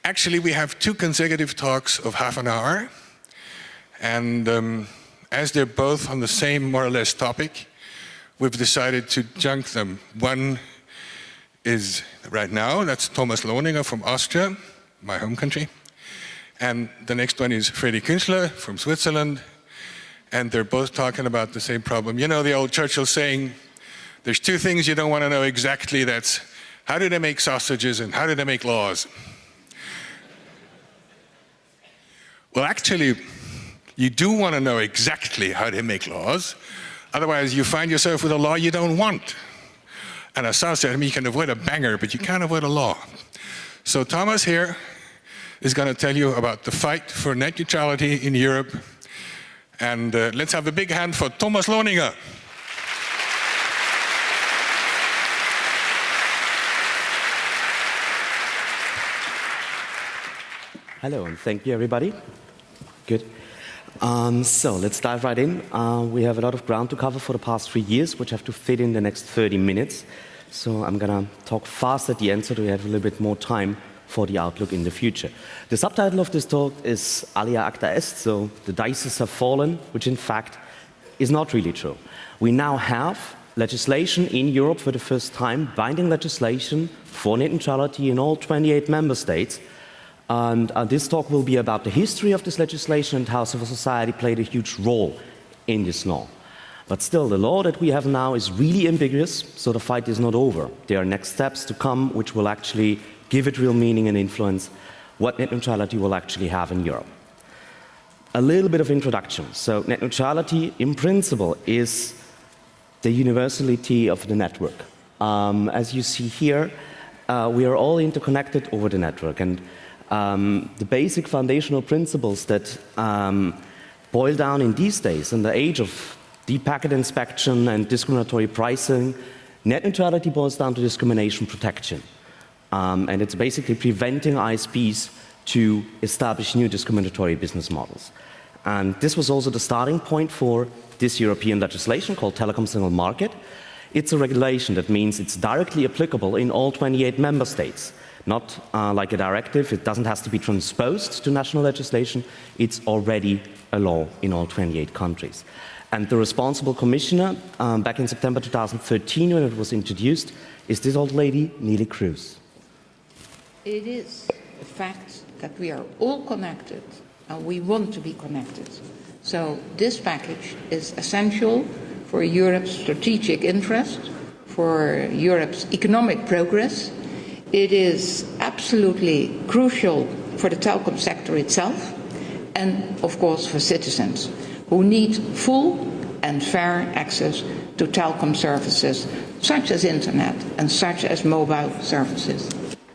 Actually, we have 2 consecutive talks of half an hour, and as they're both on the same, more or less, topic, we've decided to junk them. One is right now, that's Thomas Lohninger from Austria, my home country, and the next one is Freddy Künzler from Switzerland, and they're both talking about the same problem. You know the old Churchill saying, there's 2 things you don't want to know exactly, that's how do they make sausages and how do they make laws? Well, actually, you do want to know exactly how they make laws, otherwise you find yourself with a law you don't want. And as Sal said, I mean, you can avoid a banger, but you can't avoid a law. So Thomas here is going to tell you about the fight for net neutrality in Europe. And let's have a big hand for Thomas Lohninger. Hello, and thank you, everybody. Good. So let's dive right in. We have a lot of ground to cover for the past 3 years, which have to fit in the next 30 minutes. So I'm going to talk fast at the end so that we have a little bit more time for the outlook in the future. The subtitle of this talk is Alia Acta Est, so the dices have fallen, which in fact is not really true. We now have legislation in Europe for the first time, binding legislation for net neutrality in all 28 member states. And this talk will be about the history of this legislation and how civil society played a huge role in this law. But still, the law that we have now is really ambiguous, so the fight is not over. There are next steps to come which will actually give it real meaning and influence what net neutrality will actually have in Europe. A little bit of introduction. So net neutrality, in principle, is the universality of the network. As you see here, we are all interconnected over the network. And the basic foundational principles that boil down in these days, in the age of deep packet inspection and discriminatory pricing, net neutrality boils down to discrimination protection. And it's basically preventing ISPs to establish new discriminatory business models. And this was also the starting point for this European legislation called Telecom Single Market. It's a regulation that means it's directly applicable in all 28 member states. Not like a directive, it doesn't have to be transposed to national legislation, it's already a law in all 28 countries. And the responsible commissioner, back in September 2013 when it was introduced, is this old lady, Neelie Kroes. It is a fact that we are all connected and we want to be connected. So this package is essential for Europe's strategic interest, for Europe's economic progress. It is absolutely crucial for the telecom sector itself and, of course, for citizens who need full and fair access to telecom services such as internet and such as mobile services.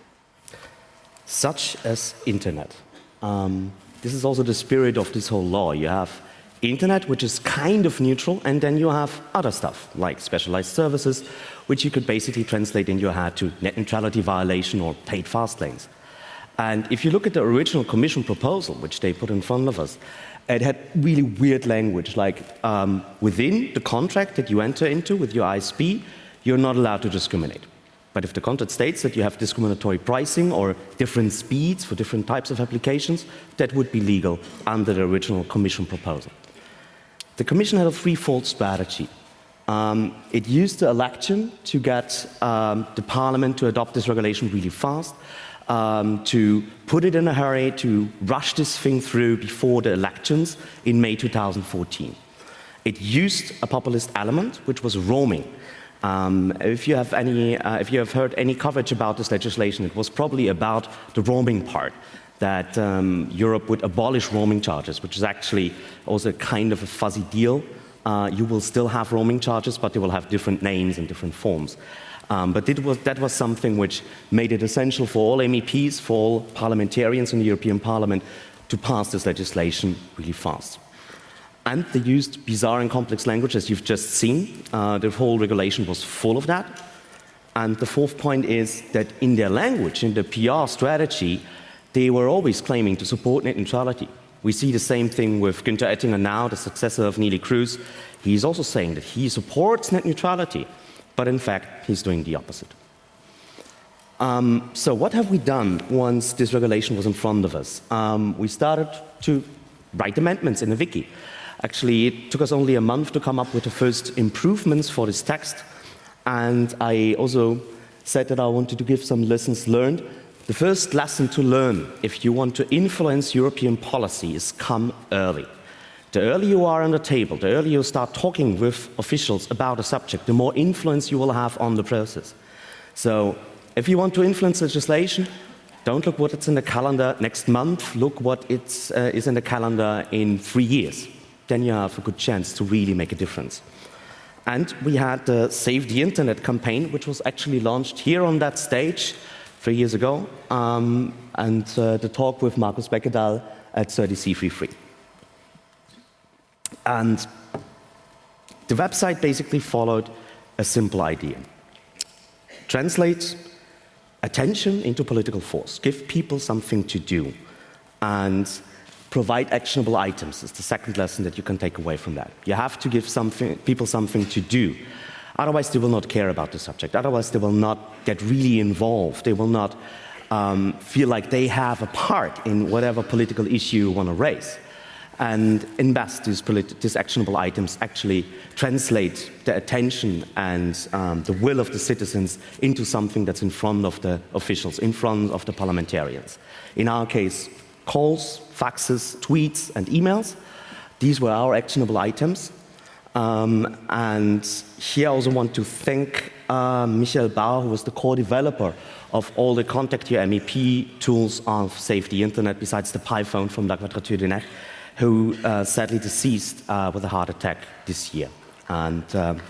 Such as internet. This is also the spirit of this whole law. You have internet, which is kind of neutral, and then you have other stuff, like specialized services, which you could basically translate in your head to net neutrality violation or paid fast lanes. And if you look at the original Commission proposal, which they put in front of us, it had really weird language, like within the contract that you enter into with your ISP, you're not allowed to discriminate. But if the contract states that you have discriminatory pricing or different speeds for different types of applications, that would be legal under the original Commission proposal. The Commission had a threefold strategy. It used the election to get the Parliament to adopt this regulation really fast, to put it in a hurry, to rush this thing through before the elections in May 2014. It used a populist element, which was roaming. If you have heard any coverage about this legislation, it was probably about the roaming part, that Europe would abolish roaming charges, which is actually also kind of a fuzzy deal. You will still have roaming charges, but they will have different names and different forms. But that was something which made it essential for all MEPs, for all parliamentarians in the European Parliament to pass this legislation really fast. And they used bizarre and complex language, as you've just seen. The whole regulation was full of that. And the fourth point is that in their language, in the PR strategy, they were always claiming to support net neutrality. We see the same thing with Günther Oettinger now, the successor of Neelie Kroes. He's also saying that he supports net neutrality, but in fact, he's doing the opposite. So what have we done once this regulation was in front of us? We started to write amendments in the wiki. Actually, it took us only a month to come up with the first improvements for this text. And I also said that I wanted to give some lessons learned. The first lesson to learn if you want to influence European policy is come early. The earlier you are on the table, the earlier you start talking with officials about a subject, the more influence you will have on the process. So if you want to influence legislation, don't look what it's in the calendar next month, look what is in the calendar in 3 years. Then you have a good chance to really make a difference. And we had the Save the Internet campaign, which was actually launched here on that stage 3 years ago, and the talk with Markus Beckedahl at 30C33. And the website basically followed a simple idea. Translate attention into political force. Give people something to do. And provide actionable items is the second lesson that you can take away from that. You have to give people something to do. Otherwise, they will not care about the subject. Otherwise, they will not get really involved. They will not feel like they have a part in whatever political issue you want to raise. And invest these actionable items actually translate the attention and the will of the citizens into something that's in front of the officials, in front of the parliamentarians. In our case, calls, faxes, tweets, and emails. These were our actionable items. And here I also want to thank Michael Bauer, who was the co-developer of all the Contact Your MEP tools of Save the Internet, besides the PiPhone from La Quadrature du Net, who sadly deceased with a heart attack this year. And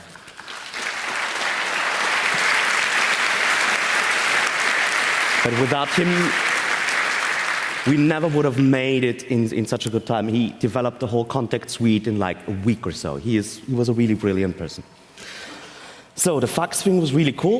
but without him, we never would have made it in such a good time. He developed the whole Contact suite in like a week or so. He was a really brilliant person. So the fax thing was really cool.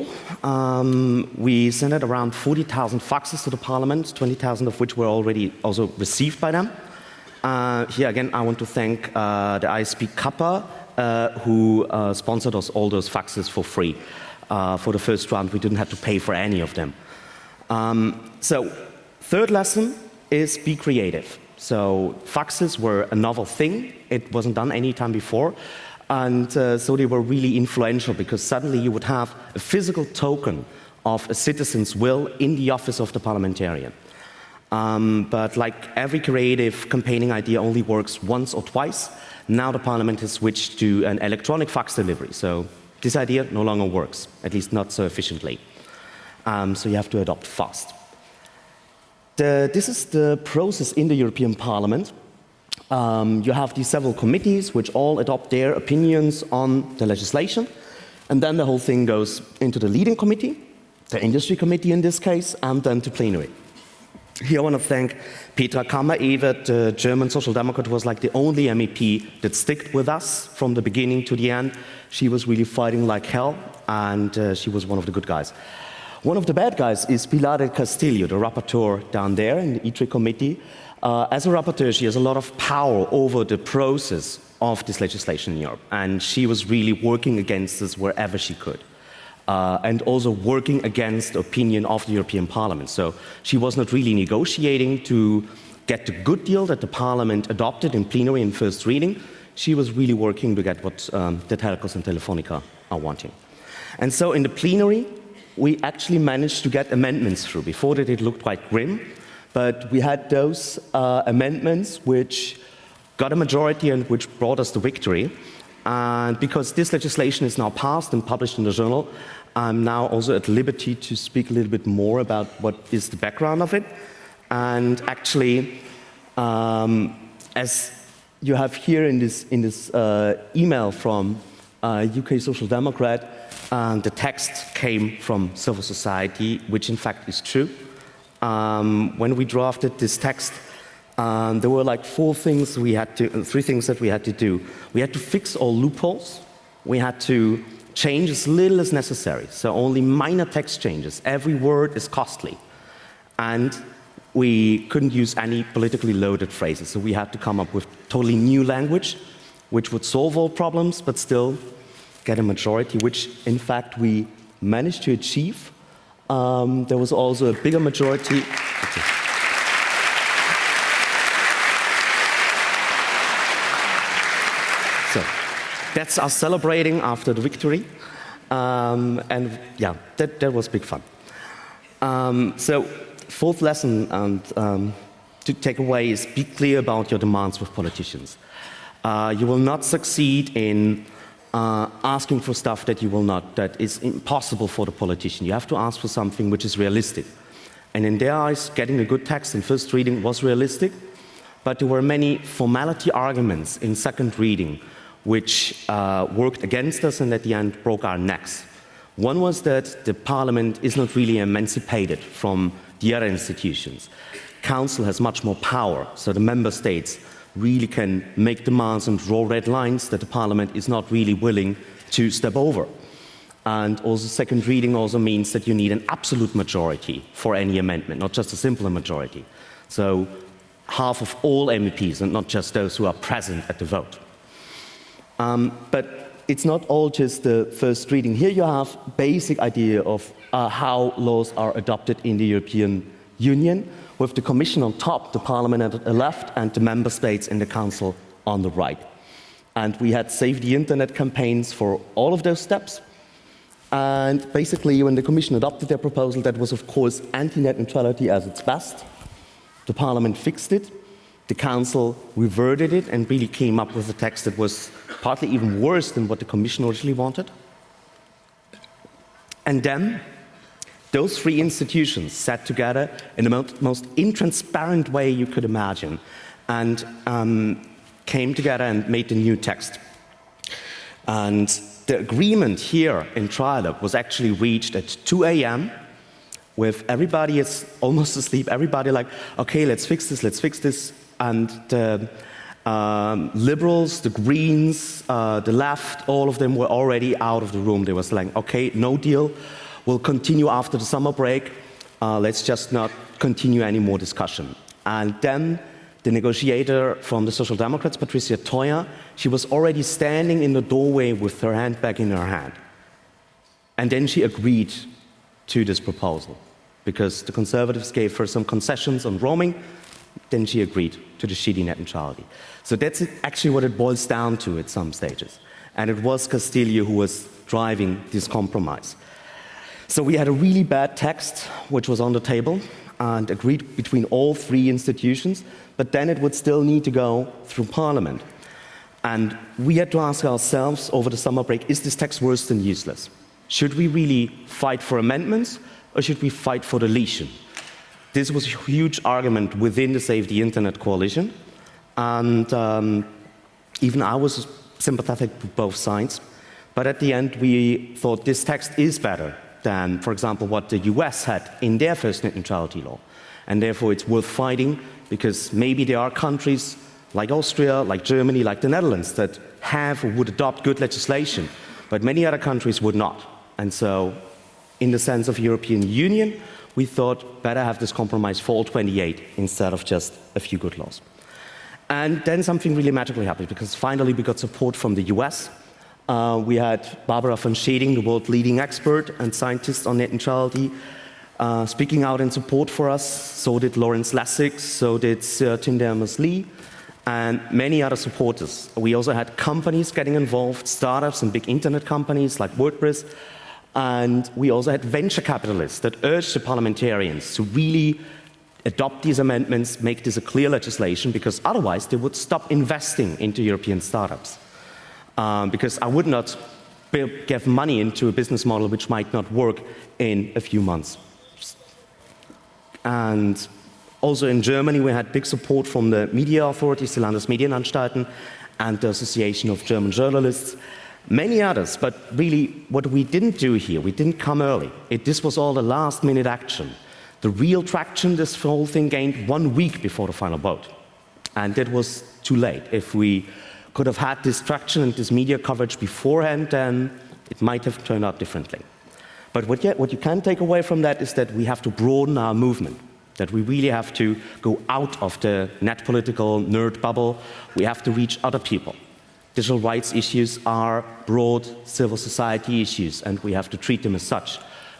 We sent out around 40,000 faxes to the parliament, 20,000 of which were already also received by them. Here again, I want to thank the ISP Kappa, who sponsored us all those faxes for free. For the first round, we didn't have to pay for any of them. So, third lesson is be creative. So, faxes were a novel thing. It wasn't done any time before. And so they were really influential because suddenly you would have a physical token of a citizen's will in the office of the parliamentarian. But like every creative campaigning idea only works once or twice, now the parliament has switched to an electronic fax delivery. So this idea no longer works, at least not so efficiently. So you have to adopt fast. This is the process in the European Parliament. You have these several committees which all adopt their opinions on the legislation. And then the whole thing goes into the leading committee, the industry committee in this case, and then to plenary. Here I want to thank Petra Kammer-Ewert, the German Social Democrat, who was like the only MEP that stuck with us from the beginning to the end. She was really fighting like hell, and she was one of the good guys. One of the bad guys is Pilar del Castillo, the rapporteur down there in the ITRE committee. As a rapporteur, she has a lot of power over the process of this legislation in Europe, and she was really working against this wherever she could. And also working against the opinion of the European Parliament. So she was not really negotiating to get the good deal that the Parliament adopted in plenary in first reading. She was really working to get what the telcos and Telefonica are wanting. And so in the plenary, we actually managed to get amendments through. Before that, it looked quite grim, but we had those amendments which got a majority and which brought us the victory. And because this legislation is now passed and published in the journal, I'm now also at liberty to speak a little bit more about what is the background of it. And actually, as you have here in this email from UK Social Democrat, the text came from civil society, which in fact is true. When we drafted this text, there were like three things that we had to do. We had to fix all loopholes. We had to change as little as necessary, so only minor text changes. Every word is costly. And we couldn't use any politically loaded phrases, so we had to come up with totally new language, which would solve all problems, but still get a majority, which in fact we managed to achieve. There was also a bigger majority. So that's us celebrating after the victory. And yeah, that was big fun. So fourth lesson to take away is be clear about your demands with politicians. You will not succeed in asking for stuff that is impossible for the politician. You have to ask for something which is realistic. And in their eyes, getting a good text in first reading was realistic, but there were many formality arguments in second reading which worked against us and at the end broke our necks. One was that the parliament is not really emancipated from the other institutions. Council has much more power, so the member states really can make demands and draw red lines that the parliament is not really willing to step over. And also second reading also means that you need an absolute majority for any amendment, not just a simple majority. So half of all MEPs and not just those who are present at the vote. But it's not all just the first reading. Here you have a basic idea of how laws are adopted in the European Union, with the Commission on top, the Parliament at the left, and the Member States in the Council on the right. And we had Save the Internet campaigns for all of those steps. And basically, when the Commission adopted their proposal, that was, of course, anti-net neutrality at its best. The Parliament fixed it. The Council reverted it and really came up with a text that was partly even worse than what the Commission originally wanted. And then those three institutions sat together in the most intransparent way you could imagine and came together and made a new text. And the agreement here in Trialogue was actually reached at 2 a.m. with everybody is almost asleep, everybody like, okay, let's fix this. And the Liberals, the Greens, the left, all of them were already out of the room. They were saying, okay, no deal. We'll continue after the summer break. Let's just not continue any more discussion. And then the negotiator from the Social Democrats, Patricia Toia, she was already standing in the doorway with her handbag in her hand. And then she agreed to this proposal because the Conservatives gave her some concessions on roaming. Then she agreed to the shitty net neutrality. So that's actually what it boils down to at some stages. And it was Castillo who was driving this compromise. So we had a really bad text, which was on the table and agreed between all three institutions, but then it would still need to go through Parliament. And we had to ask ourselves over the summer break, is this text worse than useless? Should we really fight for amendments or should we fight for deletion? This was a huge argument within the Save the Internet coalition. And even I was sympathetic to both sides. But at the end, we thought this text is better than, for example, what the US had in their first net neutrality law. And therefore, it's worth fighting because maybe there are countries like Austria, like Germany, like the Netherlands that have or would adopt good legislation, but many other countries would not. And so, in the sense of European Union, we thought better have this compromise for all 28 instead of just a few good laws. And then something really magically happened because finally we got support from the US. We had Barbara von Scheding, the world leading expert and scientist on net neutrality, speaking out in support for us. So did Lawrence Lessig, so did Sir Tim Berners-Lee, and many other supporters. We also had companies getting involved, startups and big internet companies like WordPress. And we also had venture capitalists that urged the parliamentarians to really adopt these amendments, make this a clear legislation, because otherwise they would stop investing into European startups. Because I would not give money into a business model which might not work in a few months. And also in Germany, we had big support from the media authorities, the Landesmedienanstalten, and the Association of German Journalists. Many others, but really what we didn't do here, we didn't come early. This was all the last-minute action. The real traction, this whole thing gained 1 week before the final vote. And that was too late. If we could have had this traction and this media coverage beforehand, then it might have turned out differently. But what you can take away from that is that we have to broaden our movement, that we really have to go out of the net political nerd bubble. We have to reach other people. Digital rights issues are broad civil society issues, and we have to treat them as such.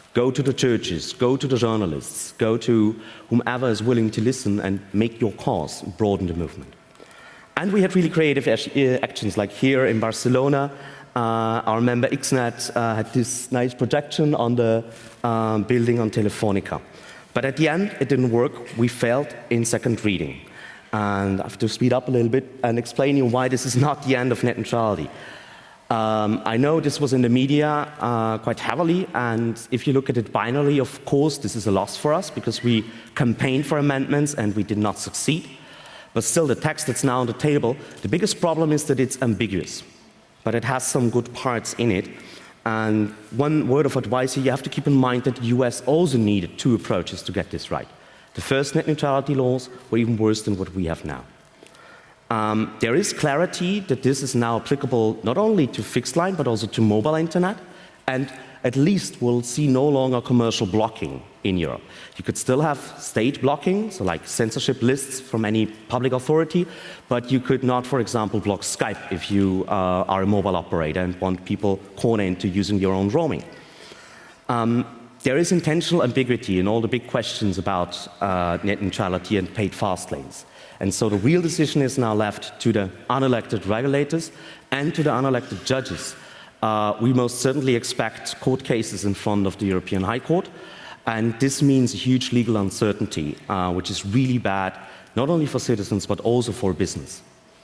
Go to the churches, go to the journalists, go to whomever is willing to listen and make your cause, broaden the movement. And we had really creative actions, like here in Barcelona, our member Ixnet had this nice projection on the building on Telefonica. But at the end, it didn't work. We failed in second reading. And I have to speed up a little bit and explain you why this is not the end of net neutrality. I know this was in the media quite heavily, and if you look at it binarily, of course, this is a loss for us because we campaigned for amendments and we did not succeed. But still, the text that's now on the table, the biggest problem is that it's ambiguous, but it has some good parts in it. And one word of advice here, you have to keep in mind that the US also needed two approaches to get this right. The first net neutrality laws were even worse than what we have now. There is clarity that this is now applicable not only to fixed line, but also to mobile internet, and at least we'll see no longer commercial blocking in Europe. You could still have state blocking, so like censorship lists from any public authority, but you could not, for example, block Skype if you are a mobile operator and want people corner into using your own roaming. There is intentional ambiguity in all the big questions about net neutrality and paid fast lanes. And so the real decision is now left to the unelected regulators and to the unelected judges. We most certainly expect court cases in front of the European High Court, and this means a huge legal uncertainty, which is really bad, not only for citizens, but also for business.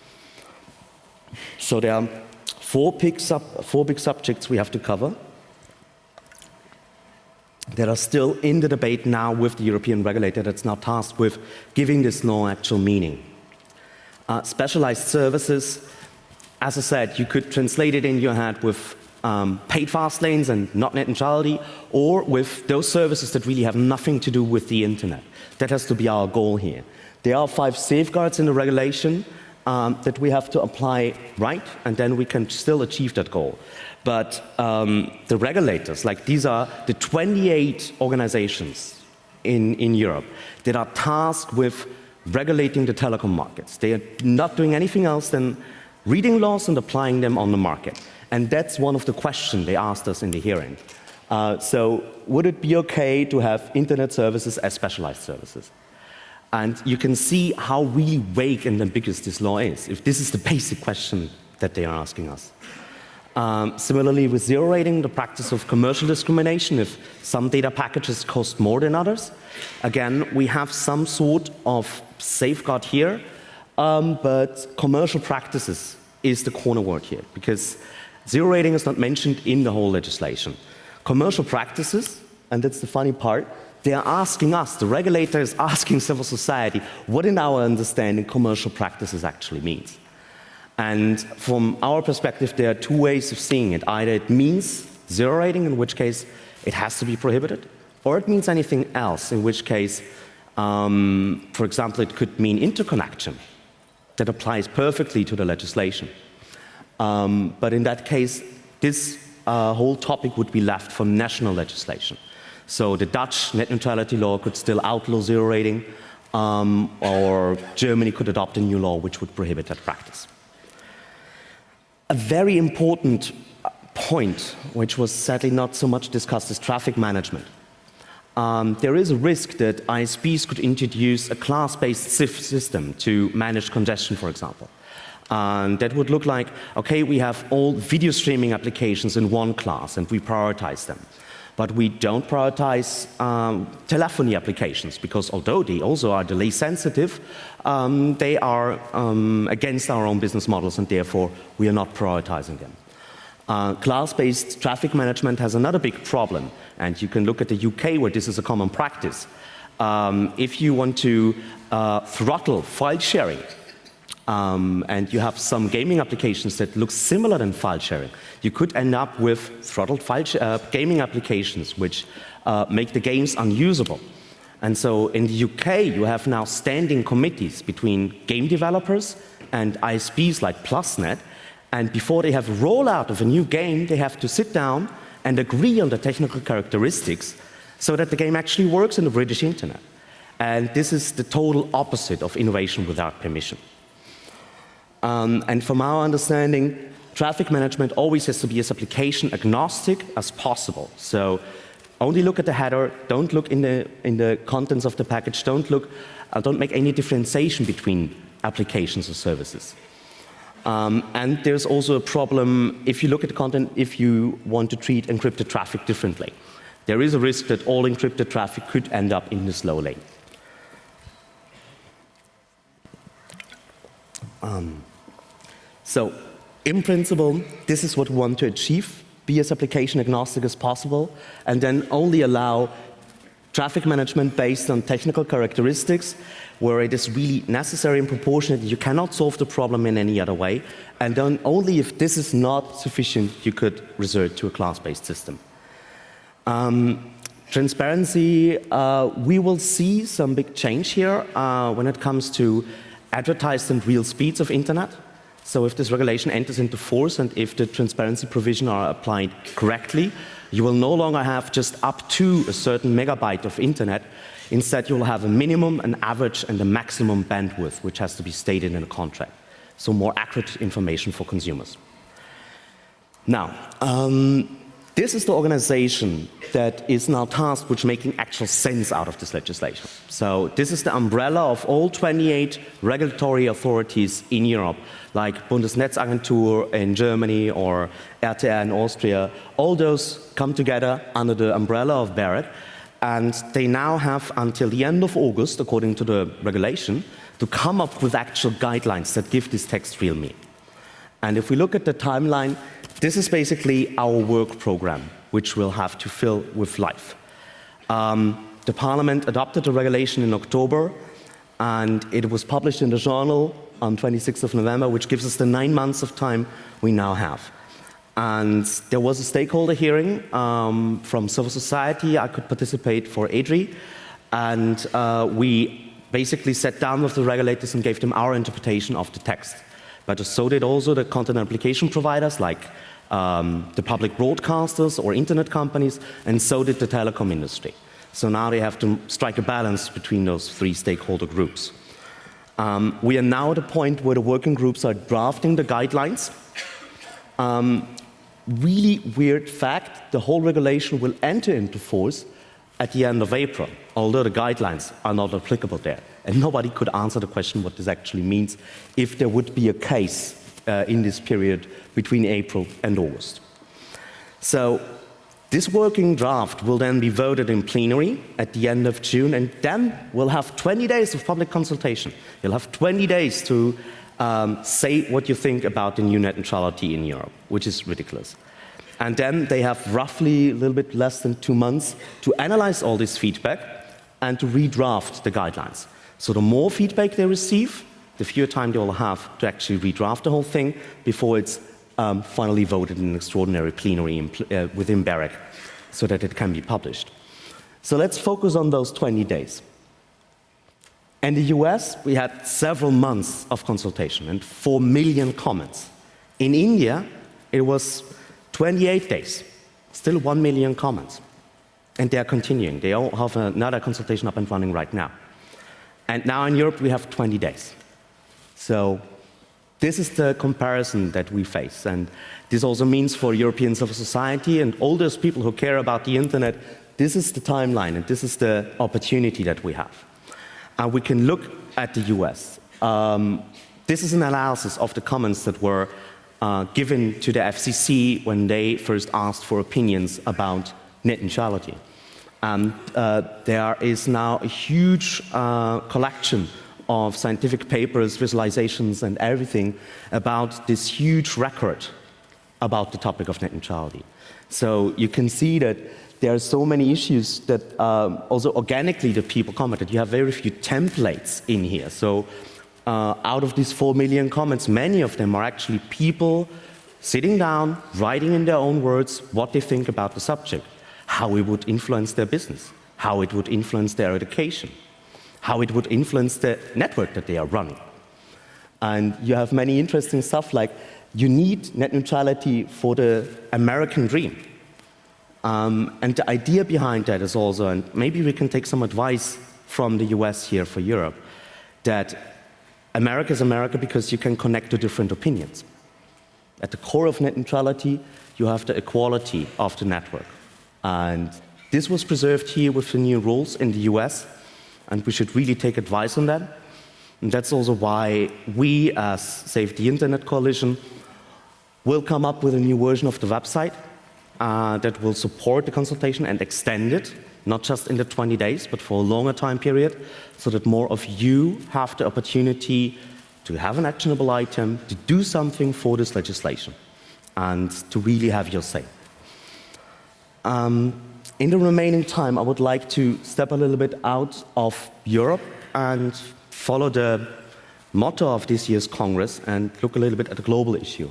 So there are four big subjects we have to cover that are still in the debate now with the European regulator that's now tasked with giving this law actual meaning. Specialized services, as I said, you could translate it in your head with paid fast lanes and not net neutrality, or with those services that really have nothing to do with the internet. That has to be our goal here. There are 5 safeguards in the regulation that we have to apply right, and then we can still achieve that goal. But the regulators, like these are the 28 organizations in Europe that are tasked with regulating the telecom markets. They are not doing anything else than reading laws and applying them on the market. And that's one of the questions they asked us in the hearing. So would it be okay to have internet services as specialized services? And you can see how really vague and ambiguous this law is, if this is the basic question that they are asking us. Similarly, with zero rating, the practice of commercial discrimination, if some data packages cost more than others. Again, we have some sort of safeguard here, but commercial practices is the corner word here, because zero rating is not mentioned in the whole legislation. Commercial practices, and that's the funny part, they are asking us, the regulator is asking civil society, what in our understanding commercial practices actually means. And from our perspective, there are 2 ways of seeing it. Either it means zero rating, in which case it has to be prohibited, or it means anything else, in which case, for example, it could mean interconnection that applies perfectly to the legislation. But in that case, this whole topic would be left for national legislation. So the Dutch net neutrality law could still outlaw zero rating, or Germany could adopt a new law which would prohibit that practice. A very important point, which was sadly not so much discussed, is traffic management. There is a risk that ISPs could introduce a class-based SIF system to manage congestion, for example. That would look like, okay, we have all video streaming applications in one class and we prioritize them. But we don't prioritize telephony applications because although they also are delay sensitive, they are against our own business models and therefore we are not prioritizing them. Class-based traffic management has another big problem, and you can look at the UK where this is a common practice. If you want to throttle file sharing, and you have some gaming applications that look similar than file sharing, you could end up with throttled gaming applications which make the games unusable. And so in the UK, you have now standing committees between game developers and ISPs like PlusNet, and before they have a rollout of a new game, they have to sit down and agree on the technical characteristics so that the game actually works in the British internet. And this is the total opposite of innovation without permission. And from our understanding, traffic management always has to be as application agnostic as possible. So only look at the header, don't look in the contents of the package, don't make any differentiation between applications or services. And there's also a problem if you look at the content, if you want to treat encrypted traffic differently. There is a risk that all encrypted traffic could end up in the slow lane. So, in principle, this is what we want to achieve. Be as application agnostic as possible, and then only allow traffic management based on technical characteristics where it is really necessary and proportionate. You cannot solve the problem in any other way, and then only if this is not sufficient, you could resort to a class-based system. Transparency, we will see some big change here when it comes to advertised and real speeds of internet. So if this regulation enters into force and if the transparency provisions are applied correctly, you will no longer have just up to a certain megabyte of internet. Instead, you will have a minimum, an average, and a maximum bandwidth, which has to be stated in a contract. So more accurate information for consumers. Now, this is the organization that is now tasked with making actual sense out of this legislation. So this is the umbrella of all 28 regulatory authorities in Europe, like Bundesnetzagentur in Germany or RTR in Austria. All those come together under the umbrella of BEREC, and they now have until the end of August, according to the regulation, to come up with actual guidelines that give this text real meaning. And if we look at the timeline, this is basically our work program, which we'll have to fill with life. The Parliament adopted the regulation in October, and it was published in the journal on 26th of November, which gives us the 9 months of time we now have. And there was a stakeholder hearing from civil society. I could participate for ADRI, and we basically sat down with the regulators and gave them our interpretation of the text. But so did also the content application providers like the public broadcasters or internet companies, and so did the telecom industry. So now they have to strike a balance between those three stakeholder groups. We are now at a point where the working groups are drafting the guidelines. Really weird fact, the whole regulation will enter into force at the end of April, although the guidelines are not applicable there. And nobody could answer the question what this actually means if there would be a case in this period between April and August. So this working draft will then be voted in plenary at the end of June, and then we'll have 20 days of public consultation. You'll have 20 days to say what you think about the new net neutrality in Europe, which is ridiculous. And then they have roughly a little bit less than 2 months to analyze all this feedback and to redraft the guidelines. So the more feedback they receive, the fewer time they will have to actually redraft the whole thing before it's finally voted in an extraordinary plenary within BEREC so that it can be published. So let's focus on those 20 days. In the US, we had several months of consultation and 4 million comments. In India, it was 28 days, still 1 million comments. And they are continuing. They all have another consultation up and running right now. And now in Europe, we have 20 days. So this is the comparison that we face. And this also means for European civil society and all those people who care about the internet, this is the timeline and this is the opportunity that we have. And we can look at the US. This is an analysis of the comments that were given to the FCC when they first asked for opinions about net neutrality. There is now a huge collection of scientific papers, visualizations, and everything about this huge record about the topic of net neutrality. So you can see that there are so many issues that also organically the people commented. You have very few templates in here. So out of these 4 million comments, many of them are actually people sitting down, writing in their own words what they think about the subject, how it would influence their business, how it would influence their education, how it would influence the network that they are running. And you have many interesting stuff like you need net neutrality for the American dream. And the idea behind that is also, and maybe we can take some advice from the US here for Europe, that America is America because you can connect to different opinions. At the core of net neutrality, you have the equality of the network. And This was preserved here with the new rules in the US, and we should really take advice on that. And that's also why we, as Save the Internet Coalition, will come up with a new version of the website that will support the consultation and extend it, not just in the 20 days, but for a longer time period, so that more of you have the opportunity to have an actionable item, to do something for this legislation, and to really have your say. In the remaining time, I would like to step a little bit out of Europe and follow the motto of this year's Congress and look a little bit at the global issue.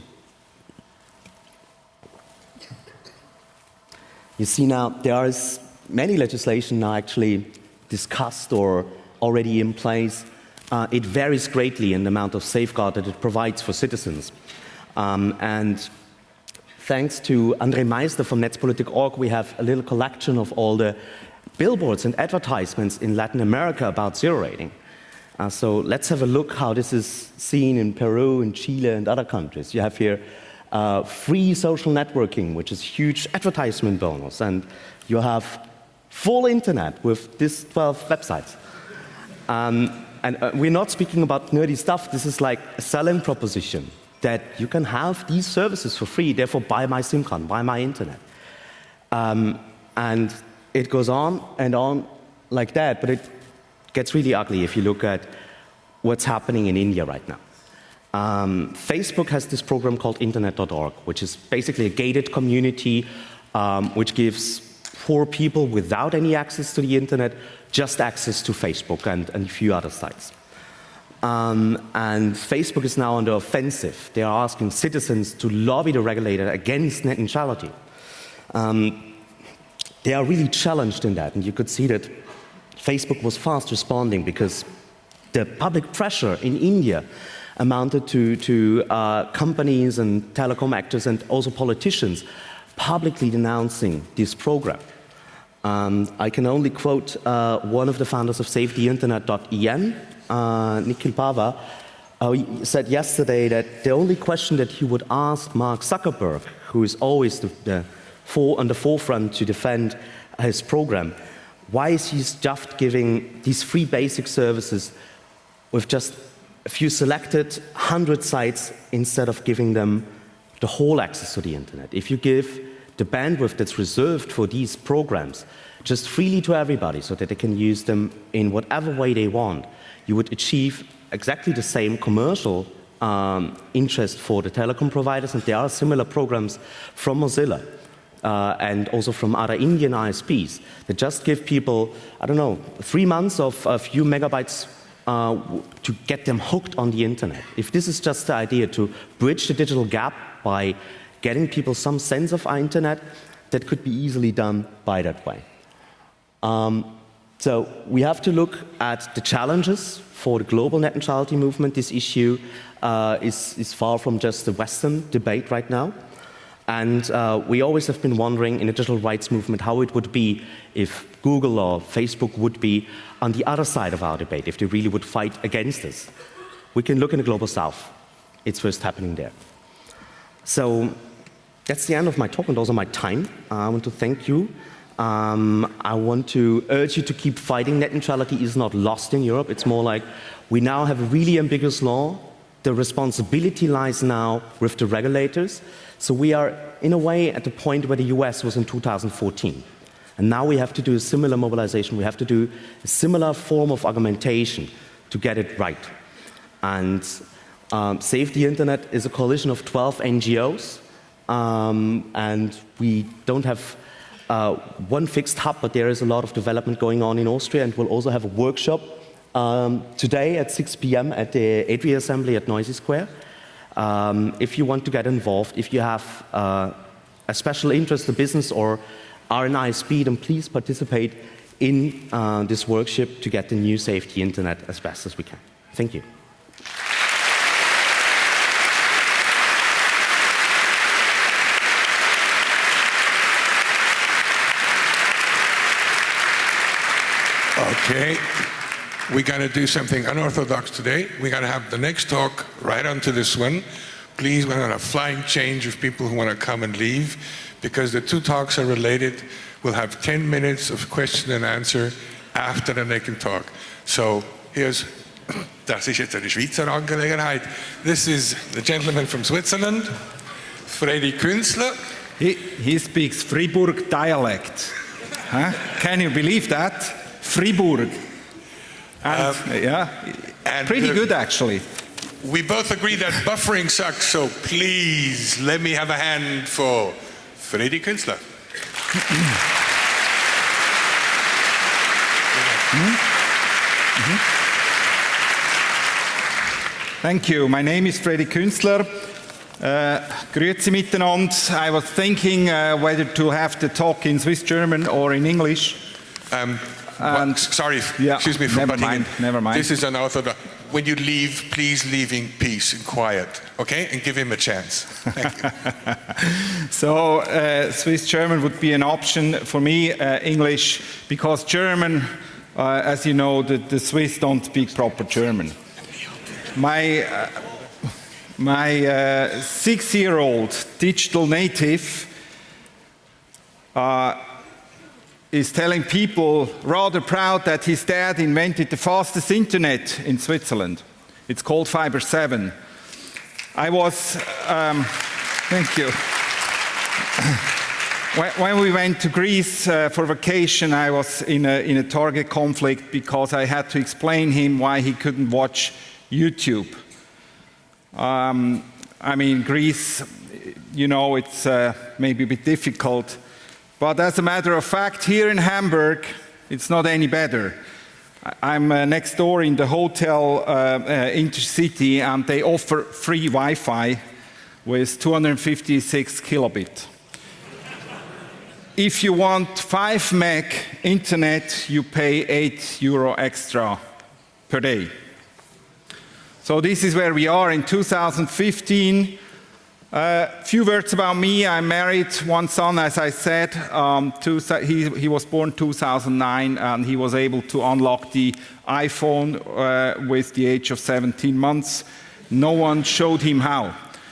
You see now, there is many legislation now actually discussed or already in place. It varies greatly in the amount of safeguard that it provides for citizens. And thanks to André Meister from Netzpolitik.org, we have a little collection of all the billboards and advertisements in Latin America about zero rating. So let's have a look how this is seen in Peru, in Chile, and other countries. You have here free social networking, which is a huge advertisement bonus, and you have full internet with these 12 websites. And we're not speaking about nerdy stuff. This is like a selling proposition that you can have these services for free, therefore buy my SIM card, buy my internet. And it goes on and on like that, but it gets really ugly if you look at what's happening in India right now. Facebook has this program called Internet.org, which is basically a gated community which gives poor people without any access to the internet just access to Facebook and a few other sites. And Facebook is now on the offensive. They are asking citizens to lobby the regulator against net neutrality. They are really challenged in that, and you could see that Facebook was fast responding because the public pressure in India amounted to companies and telecom actors and also politicians publicly denouncing this program. I can only quote one of the founders of SaveTheInternet.en, Nikhil Pava. He said yesterday that the only question that he would ask Mark Zuckerberg, who is always on the forefront to defend his program, why is he just giving these free basic services with just a few selected 100 sites instead of giving them the whole access to the internet? If you give the bandwidth that's reserved for these programs just freely to everybody so that they can use them in whatever way they want, you would achieve exactly the same commercial interest for the telecom providers, and there are similar programs from Mozilla and also from other Indian ISPs that just give people, I don't know, 3 months of a few megabytes to get them hooked on the internet. If this is just the idea to bridge the digital gap by getting people some sense of our internet, that could be easily done by that way. So we have to look at the challenges for the global net neutrality movement. This issue is far from just the Western debate right now. And we always have been wondering in the digital rights movement how it would be if Google or Facebook would be on the other side of our debate, if they really would fight against us. We can look in the Global South. It's first happening there. So that's the end of my talk and also my time. I want to thank you. I want to urge you to keep fighting. Net neutrality is not lost in Europe. It's more like we now have a really ambiguous law. The responsibility lies now with the regulators. So we are, in a way, at the point where the US was in 2014. And now we have to do a similar mobilization. We have to do a similar form of argumentation to get it right. And Save the Internet is a coalition of 12 NGOs. And we don't have one fixed hub, but there is a lot of development going on in Austria. And we'll also have a workshop today at 6 p.m. at the Adria Assembly at Noisy Square. If you want to get involved, if you have a special interest in business or are an ISP, then please participate in this workshop to get the new Save the Internet as best as we can. Thank you. Okay. We're going to do something unorthodox today. We're going to have the next talk right onto this one. Please, we're going to have a flying change of people who want to come and leave, because the two talks are related. will have 10 minutes of question and answer after then they can talk. So here's, das ist jetzt eine Schweizer Angelegenheit. This is the gentleman from Switzerland, Freddy Künstler. He speaks Fribourg dialect. Huh? Can you believe that? Fribourg. And, yeah, and pretty good actually. We both agree that buffering sucks, so please let me have a hand for Freddy Künstler. Thank you. My name is Freddy Künstler. Grüezi miteinander. I was thinking whether to have the talk in Swiss German or in English. Sorry, yeah, excuse me for butting in. Never mind. This is unorthodox. When you leave, please leave in peace and quiet, okay? And give him a chance. Thank you. So Swiss German would be an option for me, English, because German, as you know, the Swiss don't speak proper German. My 6-year-old digital native is telling people rather proud that his dad invented the fastest internet in Switzerland. It's called Fiber 7. I was, thank you. When we went to Greece for vacation, I was in a target conflict because I had to explain him why he couldn't watch YouTube. I mean, Greece, you know, it's maybe a bit difficult. But as a matter of fact, here in Hamburg, it's not any better. I'm next door in the hotel Intercity, and they offer free Wi-Fi with 256 kilobit. If you want 5 meg internet, you pay €8 extra per day. So this is where we are in 2015. Few words about me. I'm married, one son, as I said. He was born 2009, and he was able to unlock the iPhone with the age of 17 months. No one showed him how.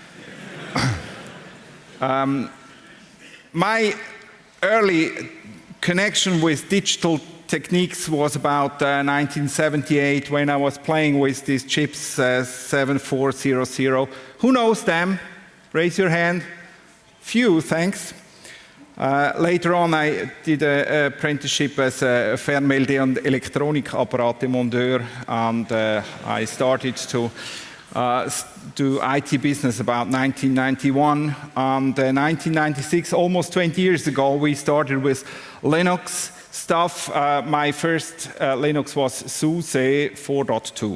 My early connection with digital techniques was about 1978 when I was playing with these chips 7400. Who knows them? Raise your hand. Few, thanks. Later on, I did an apprenticeship as a Fernmelde- und Elektronikapparate-Monteur, and I started to do IT business about 1991. And 1996, almost 20 years ago, we started with Linux stuff. My first Linux was SUSE 4.2.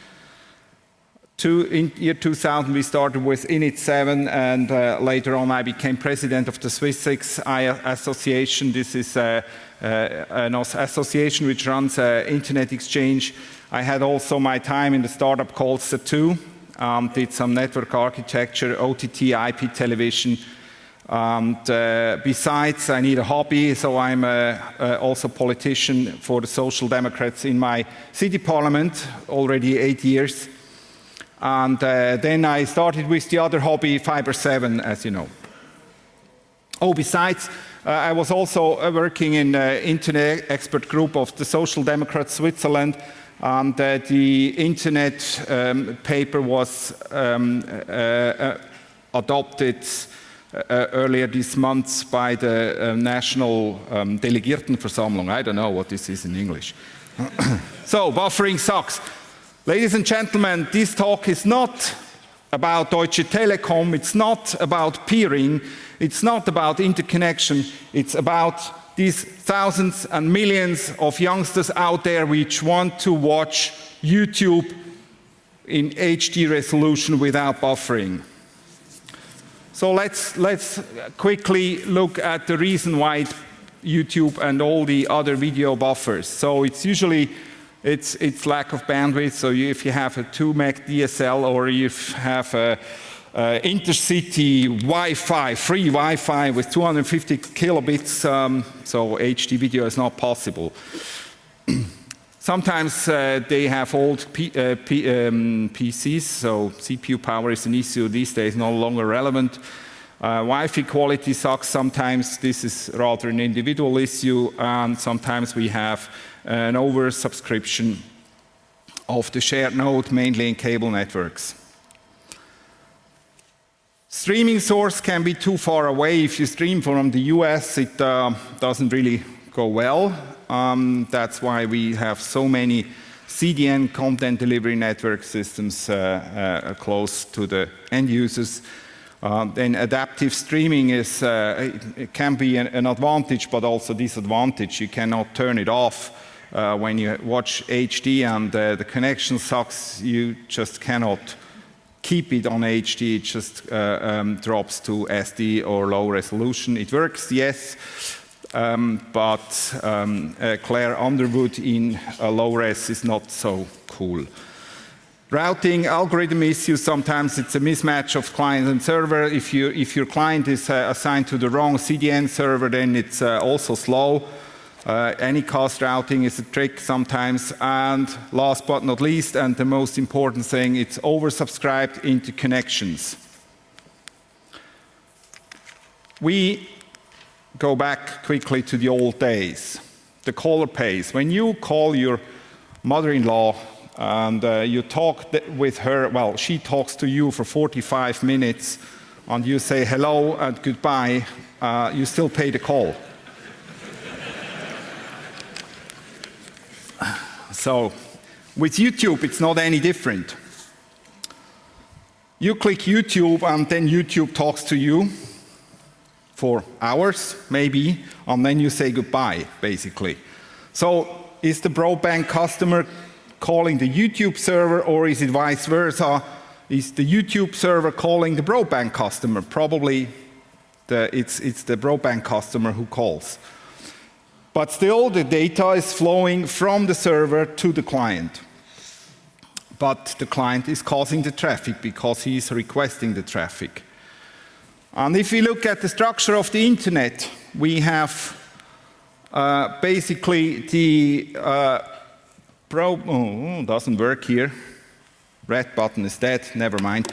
In year 2000, we started with Init 7, and later on I became president of the Swiss Association. This is an association which runs internet exchange. I had also my time in the startup called Satu, did some network architecture, OTT, IP television. And besides, I need a hobby, so I'm also a politician for the Social Democrats in my city parliament, already 8 years. And then I started with the other hobby, Fiber 7, as you know. Oh, besides, I was also working in the Internet Expert Group of the Social Democrats Switzerland, and the Internet paper was adopted earlier this month by the National Delegiertenversammlung. I don't know what this is in English. So, buffering sucks. Ladies and gentlemen, this talk is not about Deutsche Telekom, it's not about peering, it's not about interconnection, it's about these thousands and millions of youngsters out there which want to watch YouTube in HD resolution without buffering. So let's quickly look at the reason why YouTube and all the other video buffers. So it's usually it's lack of bandwidth. So if you have a 2 meg DSL or you have a intercity Wi-Fi, free Wi-Fi with 250 kilobits, so HD video is not possible. Sometimes they have old PCs, so CPU power is an issue these days, no longer relevant. Wi-Fi quality sucks sometimes. This is rather an individual issue, and sometimes we have an oversubscription of the shared node, mainly in cable networks. Streaming source can be too far away. If you stream from the US, it doesn't really go well. That's why we have so many CDN, content delivery network systems, close to the end users. Then adaptive streaming is, it can be an advantage, but also disadvantage. You cannot turn it off when you watch HD and the connection sucks. You just cannot keep it on HD. It just drops to SD or low resolution. It works, yes, but Claire Underwood in low res is not so cool. Routing algorithm issues, sometimes it's a mismatch of client and server. If your client is assigned to the wrong CDN server, then it's also slow. Anycast routing is a trick sometimes. And last but not least, and the most important thing, it's oversubscribed interconnections. We go back quickly to the old days. The caller pays. When you call your mother-in-law and you talk with her, well, she talks to you for 45 minutes, and you say hello and goodbye, you still pay the call. So with YouTube, it's not any different. You click YouTube, and then YouTube talks to you for hours, maybe, and then you say goodbye, basically. So is the broadband customer calling the YouTube server, or is it vice versa? Is the YouTube server calling the broadband customer? Probably it's the broadband customer who calls. But still, the data is flowing from the server to the client. But the client is causing the traffic because he is requesting the traffic. And if we look at the structure of the internet, we have basically the doesn't work here. Red button is dead, never mind.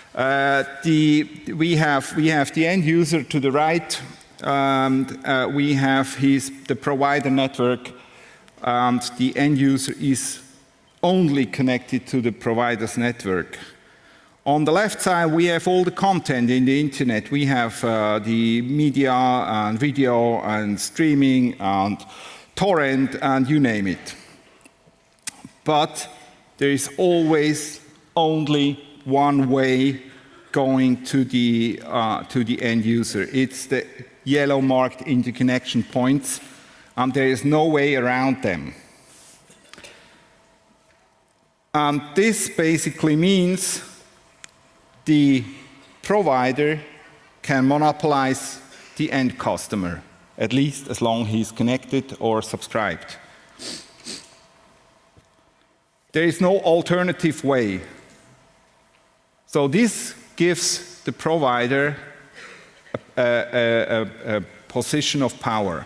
We have the end user to the right, and we have the provider network, and the end user is only connected to the provider's network. On the left side, we have all the content in the internet. We have the media and video and streaming and torrent and you name it. But there is always only one way going to the end user. It's the yellow marked interconnection points, and there is no way around them. And this basically means the provider can monopolize the end customer, at least as long as he's connected or subscribed. There is no alternative way. So this gives the provider a position of power.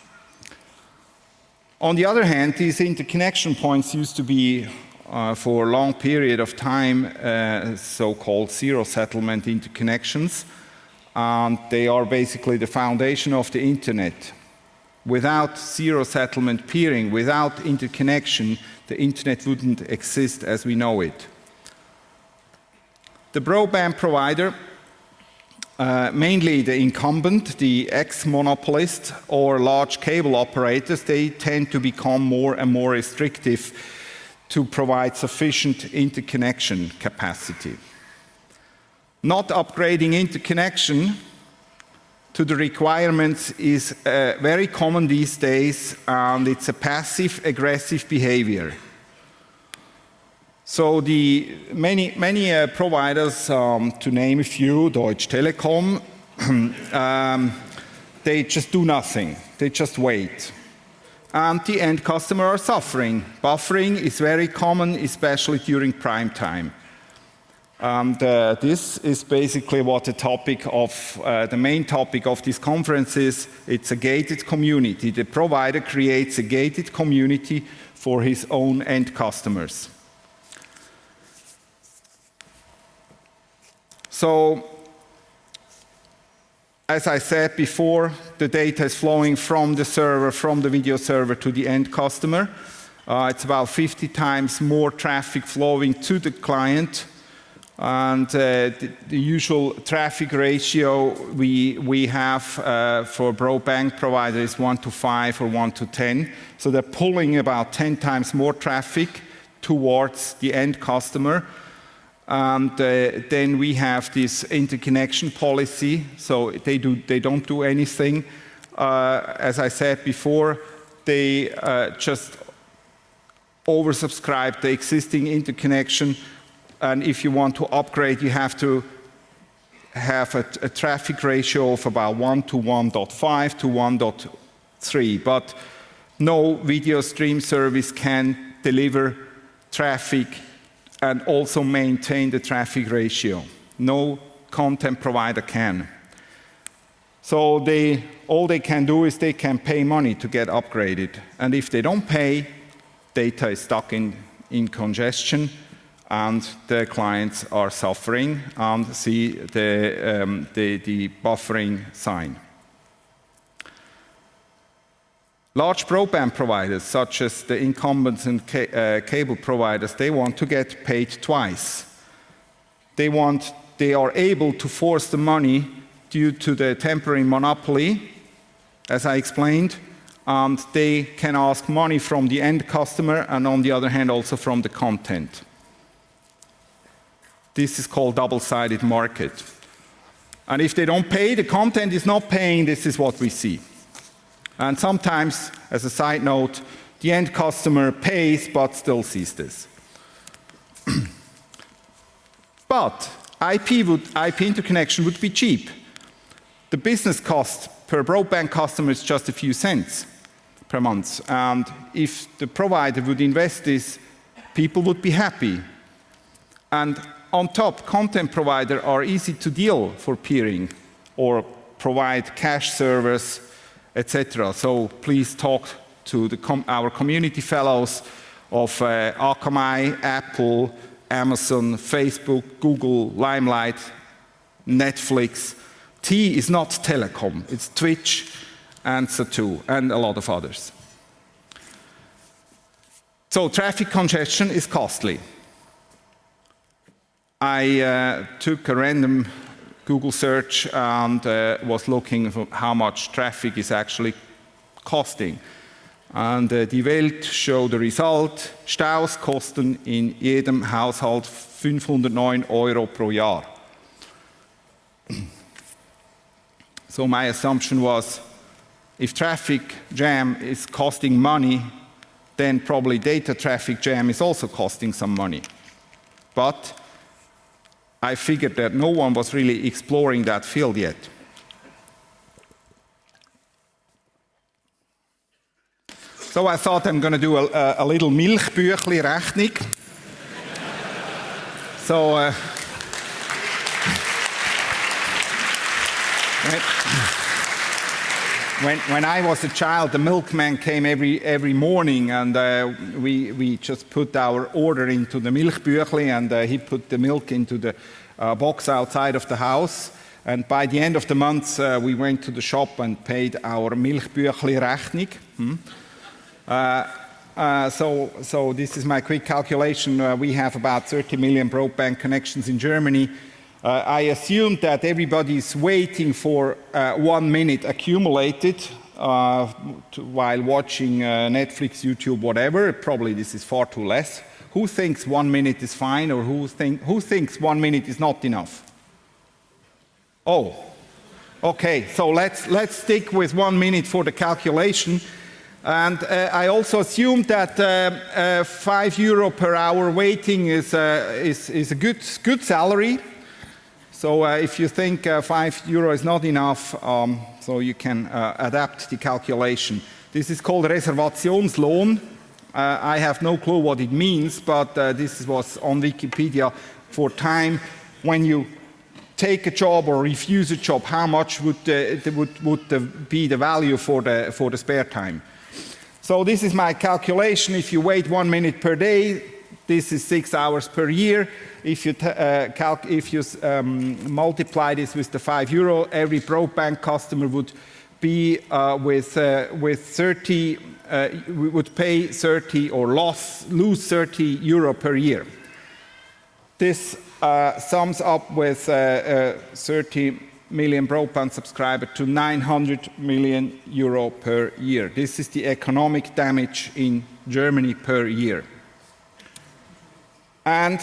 On the other hand, these interconnection points used to be, for a long period of time, so-called zero settlement interconnections, and they are basically the foundation of the internet. Without zero settlement peering, without interconnection, the internet wouldn't exist as we know it. The broadband provider, mainly the incumbent, the ex-monopolist, or large cable operators, they tend to become more and more restrictive to provide sufficient interconnection capacity. Not upgrading interconnection to the requirements is very common these days, and it's a passive-aggressive behavior. So the many providers, to name a few, Deutsche Telekom, they just do nothing. They just wait. And the end customer are suffering. Buffering is very common, especially during prime time. And this is basically what the main topic of this conference is. It's a gated community. The provider creates a gated community for his own end customers. So As I said before, the data is flowing from the server, from the video server to the end customer. It's about 50 times more traffic flowing to the client. And the usual traffic ratio we have for broadband providers is 1 to 5 or 1 to 10. So they're pulling about 10 times more traffic towards the end customer. And then we have this interconnection policy. So they don't do anything. As I said before, they just oversubscribe the existing interconnection. And if you want to upgrade, you have to have a traffic ratio of about 1 to 1.5 to 1.3. But no video stream service can deliver traffic and also maintain the traffic ratio. No content provider can. So all they can do is they can pay money to get upgraded. And if they don't pay, data is stuck in congestion, and the clients are suffering and see the buffering sign. Large broadband providers, such as the incumbents and cable providers, they want to get paid twice. They are able to force the money due to the temporary monopoly, as I explained, and they can ask money from the end customer and, on the other hand, also from the content. This is called double-sided market. And if they don't pay, the content is not paying, this is what we see. And sometimes, as a side note, the end customer pays but still sees this. But IP interconnection would be cheap. The business cost per broadband customer is just a few cents per month. And if the provider would invest this, people would be happy. And on top, content providers are easy to deal for peering or provide cache servers, etc. So please talk to our community fellows of Akamai, Apple, Amazon, Facebook, Google, Limelight, Netflix. T is not telecom, it's Twitch and Satu and a lot of others. So traffic congestion is costly. I took a random Google search and was looking for how much traffic is actually costing. And Die Welt showed the result. Staus kosten in jedem Haushalt 509 € pro Jahr. So my assumption was, if traffic jam is costing money, then probably data traffic jam is also costing some money. But I figured that no one was really exploring that field yet. So I thought I'm going to do a little Milchbüchli-Rechnung. So when I was a child, the milkman came every morning, and we just put our order into the Milchbüchli, and he put the milk into the box outside of the house. And by the end of the month, we went to the shop and paid our Milchbüchli-Rechnung. So this is my quick calculation. We have about 30 million broadband connections in Germany. I assumed that everybody's waiting for 1 minute accumulated while watching Netflix, YouTube, whatever. Probably this is far too less. Who thinks 1 minute is fine, or who thinks 1 minute is not enough? Oh, okay. So let's stick with 1 minute for the calculation. And I also assumed that €5 per hour waiting is a good salary. So if you think €5 is not enough, so you can adapt the calculation. This is called Reservationslohn. I have no clue what it means, but this was on Wikipedia for time when you take a job or refuse a job. How much would be the value for the spare time? So this is my calculation. If you wait 1 minute per day, This is 6 hours per year. If you, multiply this with the €5, every broadband customer would be would pay 30 or lose 30 euro per year. This sums up with 30 million broadband subscribers to 900 million euro per year. This is the economic damage in Germany per year. And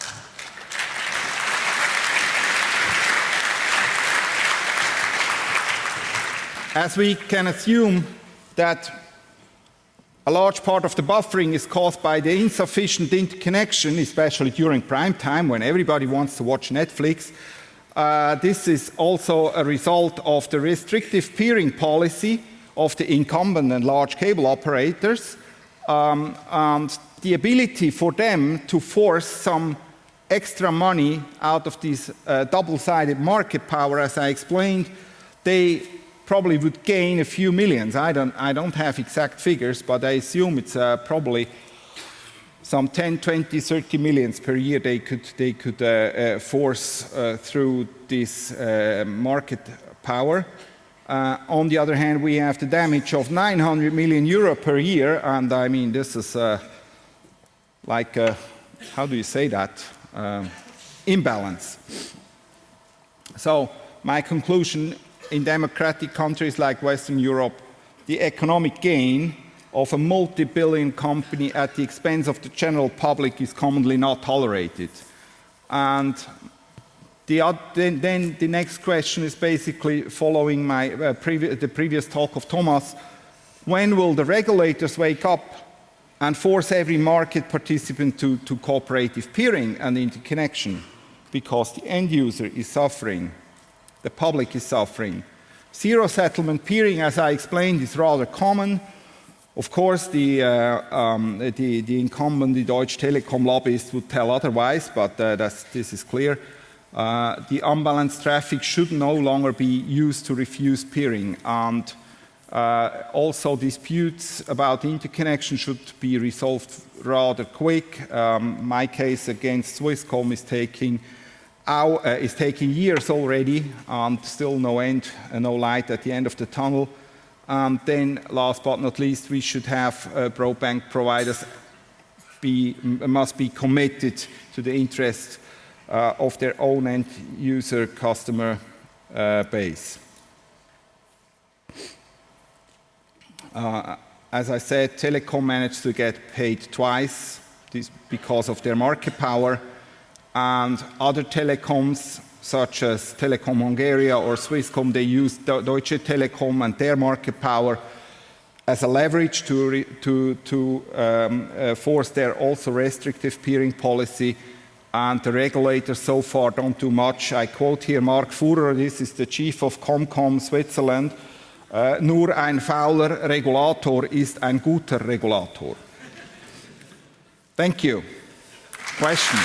as we can assume that a large part of the buffering is caused by the insufficient interconnection, especially during prime time when everybody wants to watch Netflix, this is also a result of the restrictive peering policy of the incumbent and large cable operators, and the ability for them to force some extra money out of this double-sided market power, as I explained. They probably would gain a few millions. I don't have exact figures, but I assume it's probably some 10, 20, 30 millions per year they could force through this market power. On the other hand, we have the damage of 900 million euro per year, and I mean, this is like, how do you say that? Imbalance. So my conclusion, in democratic countries like Western Europe, the economic gain of a multi-billion company at the expense of the general public is commonly not tolerated. And then the next question is basically following my the previous talk of Thomas. When will the regulators wake up and force every market participant to cooperative peering and interconnection? Because the end user is suffering. The public is suffering. Zero settlement peering, as I explained, is rather common. Of course, the incumbent, the Deutsche Telekom lobbyist would tell otherwise, but this is clear. The unbalanced traffic should no longer be used to refuse peering, and also disputes about interconnection should be resolved rather quick. My case against Swisscom is taking years already, and still no light at the end of the tunnel. And then, last but not least, we should have broadband providers must be committed to the interests of their own end user customer base. As I said, Telecom managed to get paid twice because of their market power, and other telecoms such as Telekom Hungary or Swisscom, they used Deutsche Telekom and their market power as a leverage to force their also restrictive peering policy, and the regulators so far don't do much. I quote here Mark Fuhrer, this is the chief of Comcom Switzerland, nur ein fauler Regulator ist ein guter Regulator. Thank you. Questions?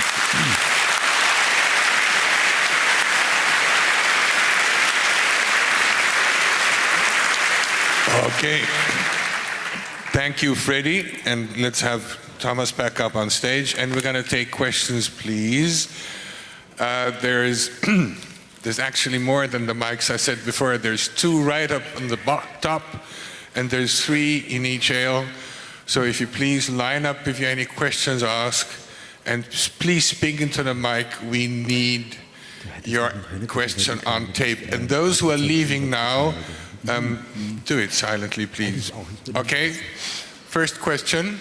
Okay. Thank you, Freddie. And let's have Thomas back up on stage. And we're going to take questions, please. There's actually more than the mics. I said before, there's 2 right up on the top, and there's 3 in each aisle. So if you please line up if you have any questions, ask. And please speak into the mic. We need your question on tape. And those who are leaving now, do it silently, please. Okay? First question.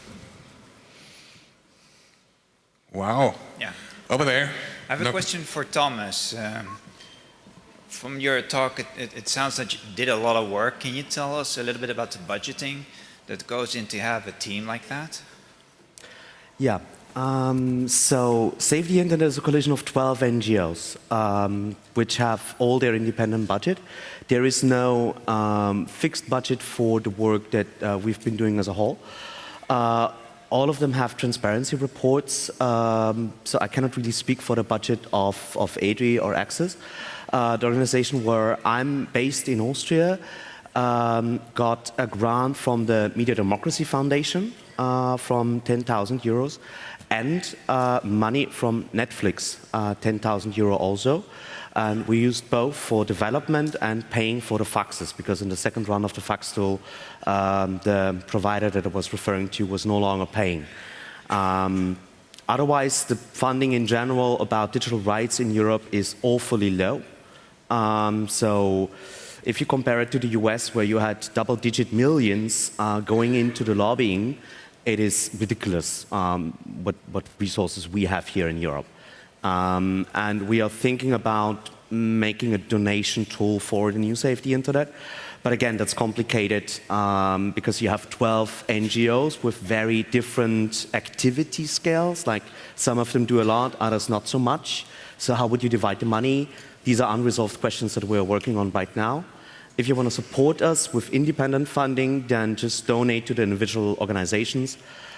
Wow. Yeah. Over there. I have a question for Thomas. From your talk, it sounds like you did a lot of work. Can you tell us a little bit about the budgeting that goes into have a team like that? Yeah. So Save the Internet is a coalition of 12 NGOs, which have all their independent budget. There is no fixed budget for the work that we've been doing as a whole. All of them have transparency reports, so I cannot really speak for the budget of ADRI or Access. The organization where I'm based in Austria got a grant from the Media Democracy Foundation from 10,000 euros. and money from Netflix, 10,000 euro also. And we used both for development and paying for the faxes, because in the second run of the fax tool, the provider that I was referring to was no longer paying. Otherwise, the funding in general about digital rights in Europe is awfully low. So if you compare it to the US, where you had double-digit millions going into the lobbying, it is ridiculous what resources we have here in Europe. And we are thinking about making a donation tool for the New Safety Internet. But again, that's complicated because you have 12 NGOs with very different activity scales. Like some of them do a lot, others not so much. So how would you divide the money? These are unresolved questions that we're working on right now. If you want to support us with independent funding, then just donate to the individual organizations.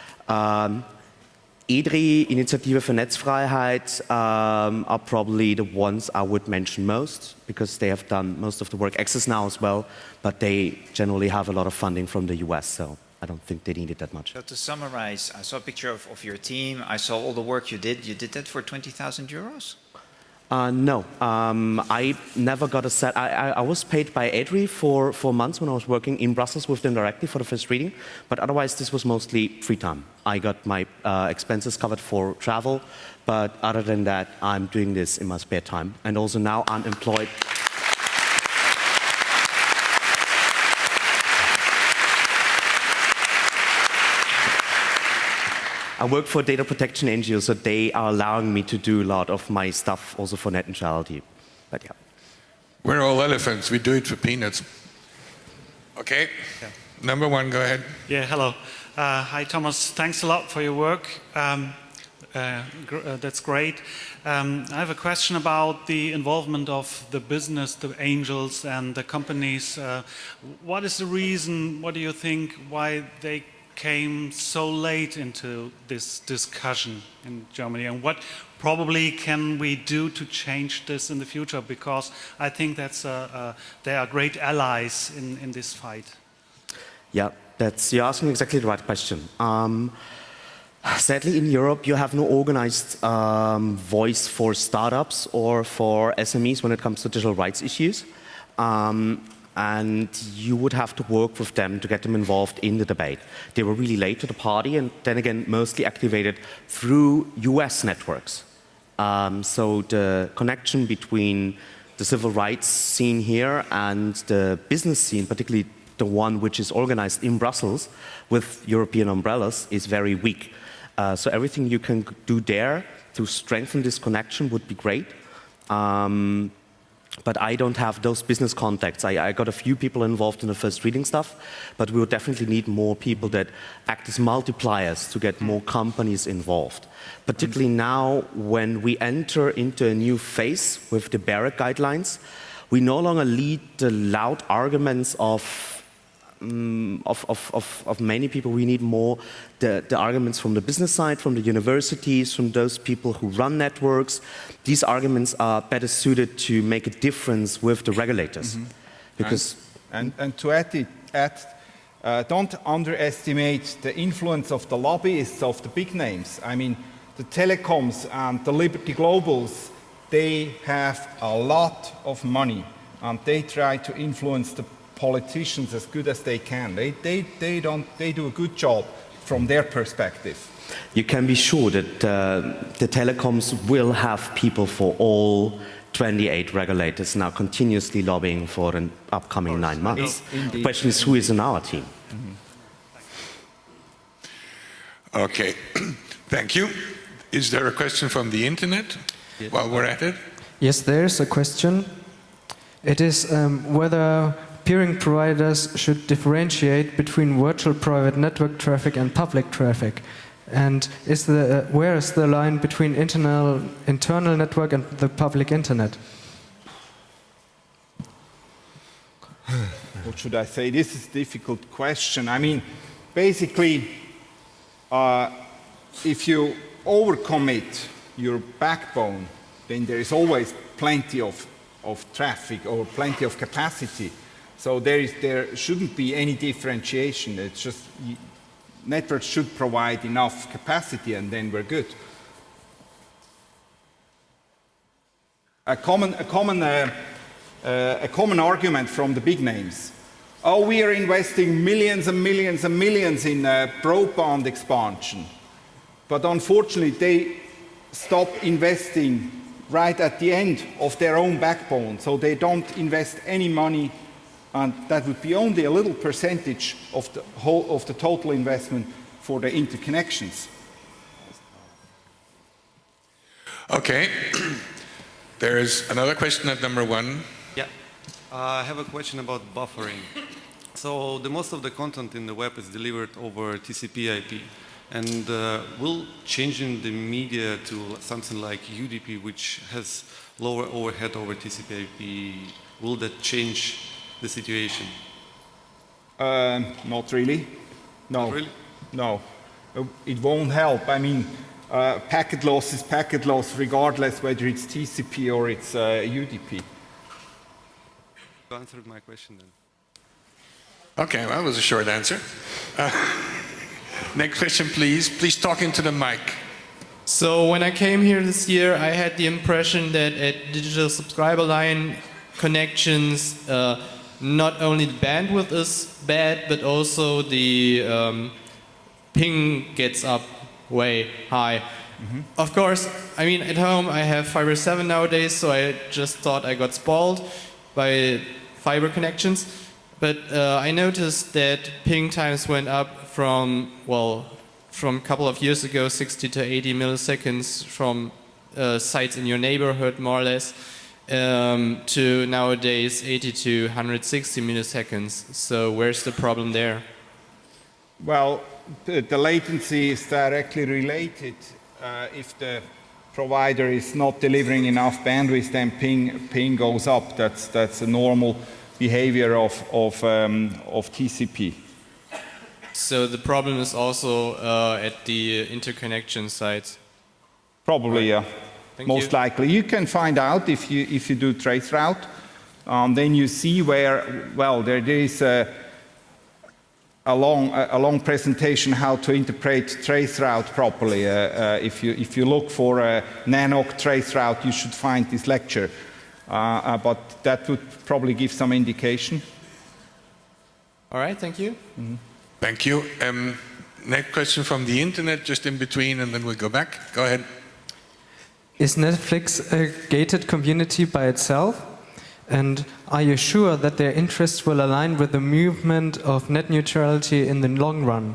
EDRI, Initiative für Netzfreiheit, are probably the ones I would mention most, because they have done most of the work. Access Now as well, but they generally have a lot of funding from the US, so I don't think they need it that much. So to summarize, I saw a picture of your team. I saw all the work you did. You did that for 20,000 euros? No, I never got a set. I was paid by EDRI for 4 months when I was working in Brussels with them directly for the first reading, but otherwise this was mostly free time. I got my expenses covered for travel, but other than that, I'm doing this in my spare time. And also now I'm employed. I work for a data protection NGO, so they are allowing me to do a lot of my stuff also for net neutrality. But yeah. We're all elephants. We do it for peanuts. Okay. Yeah. Number one, go ahead. Yeah, hello. Hi, Thomas. Thanks a lot for your work. That's great. I have a question about the involvement of the business, the angels and the companies. What is the reason, what do you think, why they came so late into this discussion in Germany, and what probably can we do to change this in the future? Because I think that's they are great allies in this fight. Yeah, you're asking exactly the right question. Sadly, in Europe, you have no organized voice for startups or for SMEs when it comes to digital rights issues. And you would have to work with them to get them involved in the debate. They were really late to the party, and then again, mostly activated through US networks. So the connection between the civil rights scene here and the business scene, particularly the one which is organized in Brussels with European umbrellas, is very weak. So everything you can do there to strengthen this connection would be great. But I don't have those business contacts. I got a few people involved in the first reading stuff, but we will definitely need more people that act as multipliers to get more companies involved. Particularly now when we enter into a new phase with the BEREC guidelines, we no longer lead the loud arguments of many people. We need more the arguments from the business side, from the universities, from those people who run networks. These arguments are better suited to make a difference with the regulators. Mm-hmm. Because and to add, don't underestimate the influence of the lobbyists of the big names. I mean, the telecoms and the Liberty Globals, they have a lot of money, and they try to influence the politicians as good as they can. They do a good job from their perspective. You can be sure that the telecoms will have people for all 28 regulators now continuously lobbying for an upcoming 9 months. The question is, who is in our team? Mm-hmm. Okay, thank you. Is there a question from the internet while we're at it? Yes, there's a question. It is whether peering providers should differentiate between virtual private network traffic and public traffic. And where is the line between internal network and the public internet? What should I say? This is a difficult question. I mean, basically, if you overcommit your backbone, then there is always plenty of traffic or plenty of capacity. So there shouldn't be any differentiation. It's just networks should provide enough capacity, and then we're good. A common argument from the big names. Oh, we are investing millions and millions and millions in broadband expansion. But unfortunately, they stop investing right at the end of their own backbone. So they don't invest any money, and that would be only a little percentage of the total investment for the interconnections. Okay. There is another question at number 1. Yeah, I have a question about buffering. So most of the content in the web is delivered over TCP/IP, and will changing the media to something like UDP, which has lower overhead over TCP/IP, will that change the situation? Not really. No. Not really? No. It won't help. I mean, packet loss is packet loss regardless whether it's TCP or it's UDP. You answered my question then. Okay, well, that was a short answer. Next question, please. Please talk into the mic. So when I came here this year, I had the impression that at digital subscriber line connections, not only the bandwidth is bad, but also the ping gets up way high. Mm-hmm. Of course, I mean, at home I have Fiber 7 nowadays, so I just thought I got spoiled by fiber connections. But I noticed that ping times went up from a couple of years ago, 60 to 80 milliseconds from sites in your neighborhood, more or less, to nowadays 80 to 160 milliseconds. So where's the problem there? Well, the latency is directly related. If the provider is not delivering enough bandwidth, then ping goes up. That's a normal behavior of TCP. So the problem is also at the interconnection sites? Probably, yeah. Most likely. You can find out if you do traceroute. Then you see where, well, there is a long presentation how to interpret traceroute properly. If you look for a NANOC traceroute, you should find this lecture. But that would probably give some indication. All right, thank you. Mm-hmm. Thank you. Next question from the internet, just in between, and then we'll go back. Go ahead. Is Netflix a gated community by itself? And are you sure that their interests will align with the movement of net neutrality in the long run?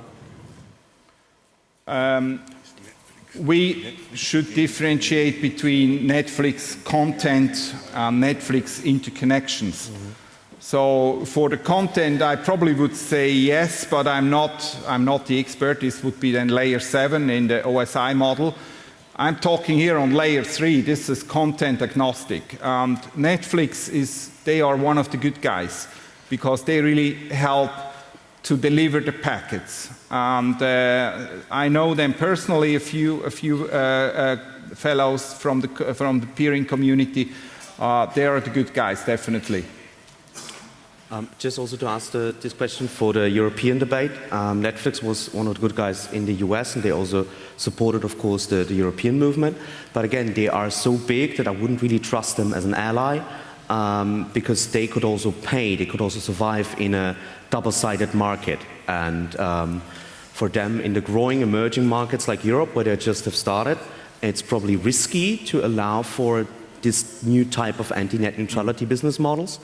We should differentiate between Netflix content and Netflix interconnections. Mm-hmm. So for the content, I probably would say yes, but I'm not the expert. This would be then layer 7 in the OSI model. I'm talking here on layer 3. This is content agnostic. And Netflix they are one of the good guys because they really help to deliver the packets. And I know them personally, a few fellows from the peering community. They are the good guys, definitely. Just also to answer this question for the European debate, Netflix was one of the good guys in the US, and they also supported, of course, the European movement. But again, they are so big that I wouldn't really trust them as an ally, because they could also pay, they could also survive in a double-sided market. And for them, in the growing emerging markets like Europe, where they just have started, it's probably risky to allow for this new type of anti-net neutrality business models.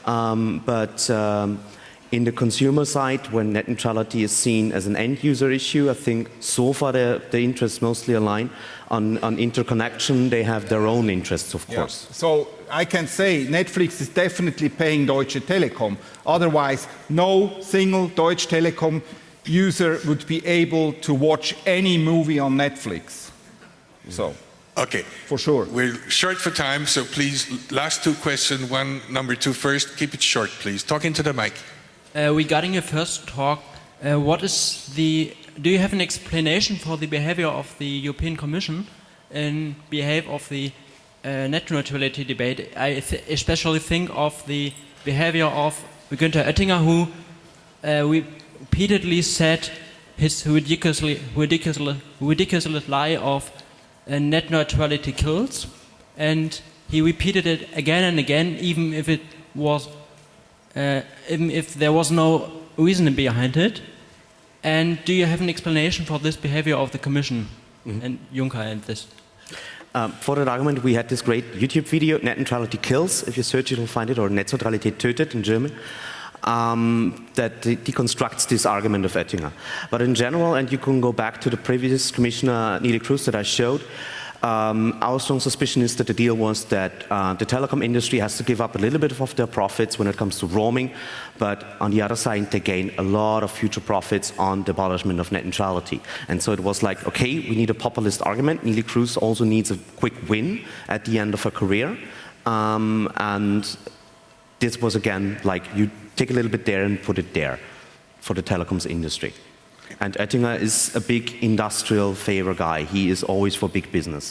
But in the consumer side, when net neutrality is seen as an end-user issue, I think so far the interests mostly align. On interconnection, they have their own interests, of course. Yeah. So I can say Netflix is definitely paying Deutsche Telekom. Otherwise, no single Deutsche Telekom user would be able to watch any movie on Netflix. So. Okay. For sure. We're short for time, so please, last two questions, number 2 first. Keep it short, please. Talk into the mic. Regarding your first talk, do you have an explanation for the behavior of the European Commission in behalf of the net neutrality debate? I especially think of the behavior of Günther Oettinger, who repeatedly said his ridiculous lie of net neutrality kills, and he repeated it again and again, even if there was no reason behind it. And do you have an explanation for this behavior of the Commission and Juncker and this? For that argument, we had this great YouTube video, Net Neutrality Kills. If you search it, you'll find it, or Netzneutralität tötet in German, that deconstructs this argument of Oettinger. But in general, and you can go back to the previous Commissioner Neelie Kroes that I showed, our strong suspicion is that the deal was that the telecom industry has to give up a little bit of their profits when it comes to roaming, but on the other side, they gain a lot of future profits on the abolishment of net neutrality. And so it was like, okay, we need a populist argument. Neelie Kroes also needs a quick win at the end of her career. And this was, again, like, you take a little bit there and put it there for the telecoms industry. And Oettinger is a big industrial favor guy. He is always for big business.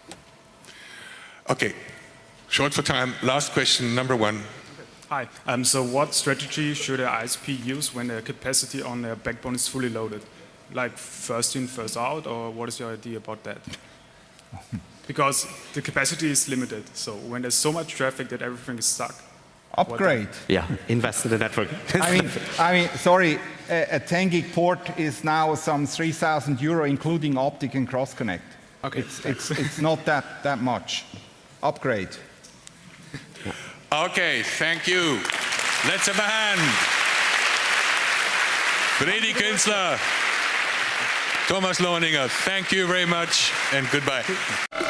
Okay, short for time. Last question, number one. Hi. So what strategy should an ISP use when the capacity on their backbone is fully loaded? Like first in, first out, or what is your idea about that? Because the capacity is limited. So when there's so much traffic that everything is stuck. Upgrade. Yeah, invest in the network. I mean, sorry, a 10 gig port is now some 3,000 euro, including optic and cross connect. Okay, it's not that much. Upgrade. Okay, thank you. Let's have a hand. Brady Künzler, Thomas Lohninger, thank you very much and goodbye.